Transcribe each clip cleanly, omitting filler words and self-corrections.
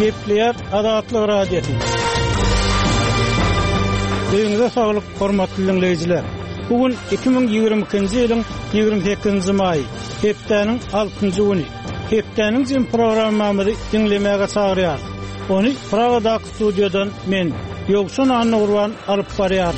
Gepler Adatlyk radiosu. Döňüňizde saglyk, hormatly dinleýijiler. Bugün 2022-nji ýylyň 28-nji maý, hepdeniň 6-njy güni. Hepdeniň jym programmamyzy dinlemäge çagyrýar. Ony Pragadaky studiodan men Ýogsun Anurwan alyp barýar.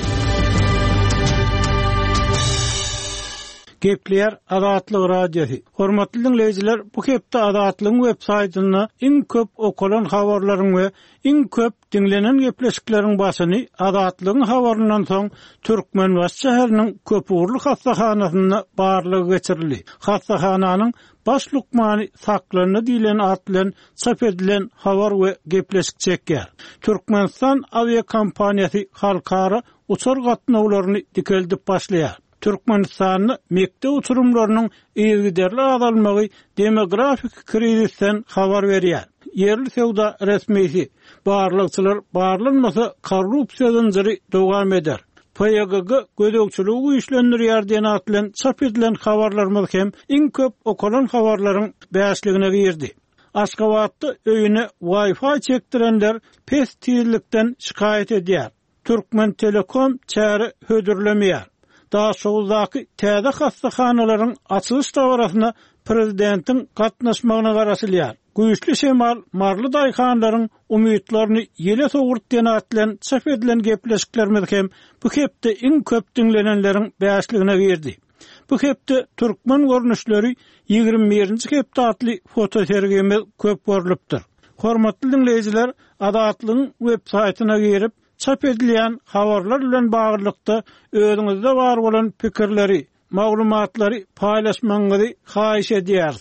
Gepler Adatlyk radiosu. Hormatly dinleýijiler, bu hepde Adatlyk web saýtyna iň köp okulan habarlaryň we iň köp dinlenen gepleşikleriň başyny Adatlyk habaryndan soň Türkmenbaş şäheriniň Köpürli hastahanasyna barlygy geçirildi. Hastahananyň baş lukmany saklanyny diýilen at bilen çap edilen habar we gepleşik çekýär. Türkmenistan aviakompaniýasy halkara uçur gatnawlaryny dikeldip başlaýar. Türkmenistan'ı mekde uçurumlarının ilgiderli azalmagy demografik krizisten habar berýär. Yerli sewda resmisi barlykçylar barlanmasa korrupsiýa ziri dowam eder. PYGG gödökçülügi güýçlendirýär diýen at bilen çap edilen habarlarymyz hem iň köp okulan habarlaryň bäşligine girdi. Aşgabatda öýüne Wi-Fi çekdirenler pes tezlikden şikayet edýär. Türkmen Telekom çäri hödürlemeýär. Daha soğuzdaky täze hastahanalaryň açylyş dawrasyna prezidentiň gatnaşmagyna garaşylýar. Güýçli şemal marly daýhanlaryň umytlaryny ýele sowurt diýen at bilen çap edilen gepleşiklerimiz hem bu hepde iň köp dinlenenleriň bäşligine girdi. Bu hepde türkmen görnüşleri 21-nji hepde atly fotosergimiz köp görülipdir. Hormatly dinleýijiler, Adatlyň web saýtyna girip çap edilen habarlar bilen baglanykda özüňizde bar bolan pikirleri, maglumatlary paýlaşmaňyzy haýyş edýäris.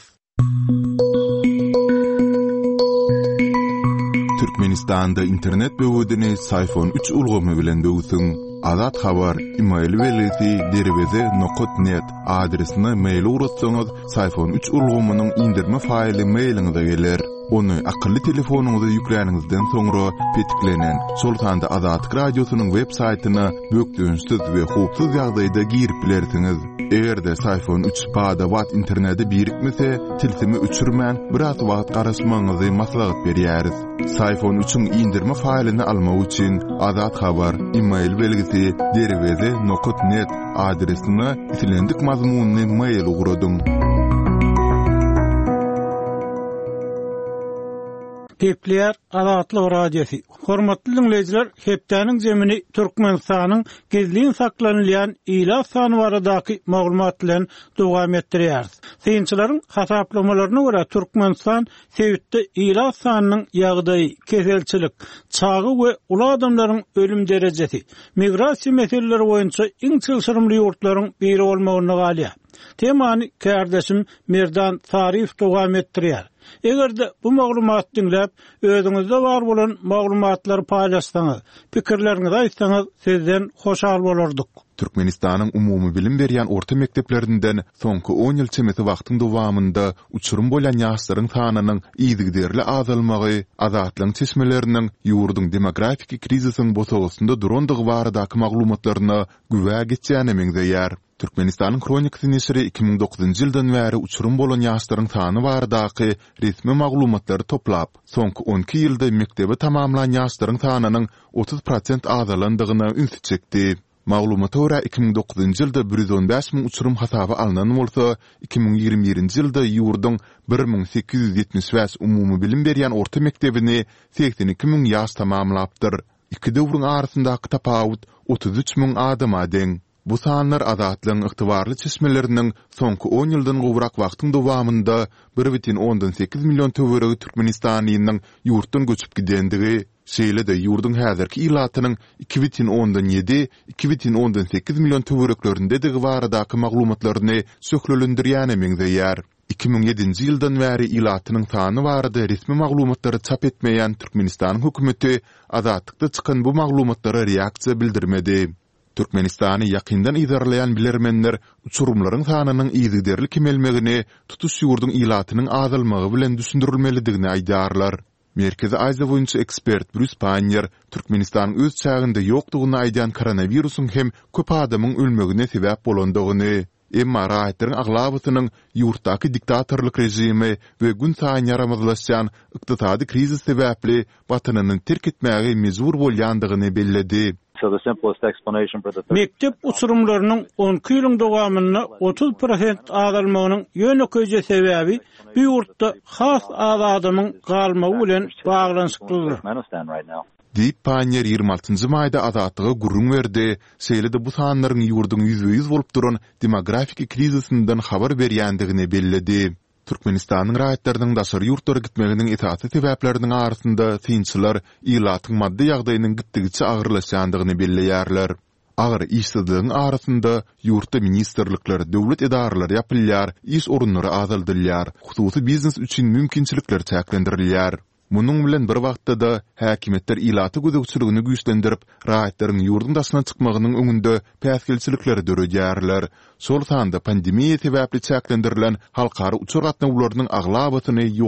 Türkmenistanda internet böwüdini iPhone 3 ulgamy bilen böwüsüň. Azat habar email welesi derweze.net adresine mail uratsaňyz iPhone 3 ulgamynyň indirme faýly mailiňize geler. Onu akıllı telefonuňyza ýüklenigizden soňra petiklenen Sultanda Adatlyk radiosynyň web saýtyna bökdüňsiz we hupsuz ýagdaýda girip bilersiňiz. Egerde iPhone 3 pada watt interneti birikmese, tilsimi öçürmän biraz wagt garaşmaňyzy maslahat berýäris. iPhone 3-üň indirme faýlyny almak üçin Adat habar email belgisi derweze.net adresine itilendik mazmunny mail uguradyň. Gepler Adatlyk radiosu. Hormatly dinleýijiler, hepdeniň jemini Türkmenistanyň gizliň saklanylýan ila sany baradaky maglumat bilen dowam etdirýär. Synçylaryň hasaplamalarına görä Türkmenistan Sewitde ila sanynyň ýagdaýy, keselçilik, çagy we ula adamlaryň ölüm derejesi, migrasiýa meseleleri boýunça iň çylşyrymly ýurtlaryň biri bolmagyna galýar. Temany kardeşim Merdan Tarif dowam etdirýär. Egerde bu maglumat dinläp, özüňizde bar bolan maglumatlary paýlaşsaňyz, pikirleriňizi aýtsaňyz, sizden hoşal bolardyk. Türkmenistanyň umumy bilim berýän orta mekteplerinden soňky 10 ýyl çemeti wagtyň dowamında uçurum bolan ýaşlaryň sanynyň ýygyderli azalmagy, azatlyň çeşmeleriniň ýurduň demografik krizisiň bosagysynda durandygy baradaky maglumatlaryna güwä geçýäne meňzeýär. Türkmenistanyň Kronikasy neşri 2009-njy ýyldan bäri uçurum bolan ýaşlaryň sany baradaky resmi maglumatlary toplap, soňky 12 ýylda mektebe tamamlanan ýaşlaryň sanynyň 30% azalandygyna üns çekdi. Maglumata görä 2009-njy ýylda 115.000 uçurum hasaba alynan bolsa, 2021-nji ýylda ýurduň 1875 umumy bilim berýän orta mektebini 82.000 ýaş tamamlapdyr. Iki döwrüň arasyndaky tapawut 33.000 adama deň. Bu sanlar Adatlyň ygtybarly çeşmeleriniň soňky 10 ýyldan gowrak wagtyň dowamında 1,8 million töweregi Türkmenistanyň ýurtdan göçüp gidendigi, şeýle-de ýurduň häzirki ilatynyň 2,7-2,8 million töwereklerinde digi baradaky maglumatlaryny söklelendirýäne meňzeýär. 2007-nji ýyldan bäri ilatynyň sany barada resmi maglumatlary çap etmeýän Türkmenistanyň hökümeti Adatlikda çykan bu maglumatlary reaksiýa bildirmedi. Türkmenistany ýakyndan idarlayan bilermenler uçurumlaryň sanynyň ýygyderli kemelmegini tutuş ýurduň ilatynyň azalmagy bilen düşündirilmelidigini aýdarlar. Merkezi Aýza boýunça ekspert Bruce Panier Türkmenistanyň öz çağında ýokdugyny aýdan koronawirusyň hem köp adamyň ölmegine sebäp bolandygyny, Emma raýatlaryň aglabatynyň ýurtdaky diktatorlyk rejimi we gün saýyn yaramazlaşýan ykdysady krizis sebäpli watanyny terk etmäge mezur bolýandygyny belledi. So the simplest explanation for the Mektep uçurumlarynyň 10 ýylyň dowamyna 30% azalmagynyň ýönekeje sebäbi bu ýurtda has azadymyň galmagy bilen baglanşyklydyr. Deyip Panyer 26 mayda azatlygy gurrun berdi. Seýlede bu sanlaryň ýurdun %100 bolup duran demografik krizisinden habar berýändigini belledi. Türkmenistanyň raýatlarynyň daşary ýurtlara gitmeginiň esasy sebäpleriniň arasynda synçylar ýylatyň maddi ýagdaýynyň gitdigiçe agyrlaşýandygyny belleýärler. Agyr işsizligiň arasynda ýurtda ministrlikler, döwlet edaralary ýapylýar, iş orunlary azaldylýar, hususy biznes üçin mümkinçilikler çäklendirilýär. Munyň bilen bir wagtda da häkimetler ýylaty gözegçiligini güýçlendirip, raýatlaryň ýurdun daşyna çykmagynyň öňünde päsgelçilikleri döredýärler. Sol sanda pandemiýa sebäpli çäklendirilen halkary uçur gatnawlarynyň aglabatyny